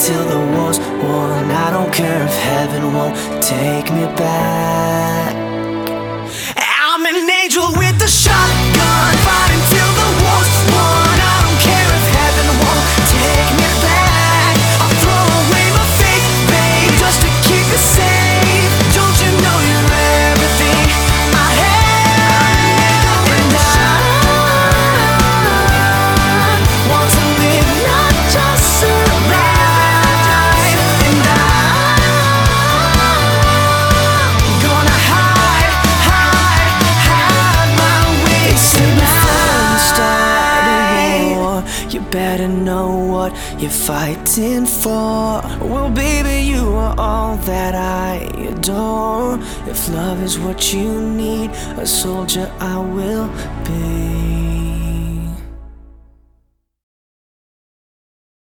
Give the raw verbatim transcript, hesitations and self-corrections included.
till the war's won. I don't care if heaven won't take me back. I'm an angel with a shotgun, fighting till the war's won. I don't care if heaven won't take me back. I'll throw away my faith, babe, just to keep it safe. Don't you know you're everything I have? And I want to live, not just survive. And I'm gonna hide, hide, hide my way tonight. You better know what you're fighting for. Well, baby, you are all that I adore. If love is what you need, a soldier I will be.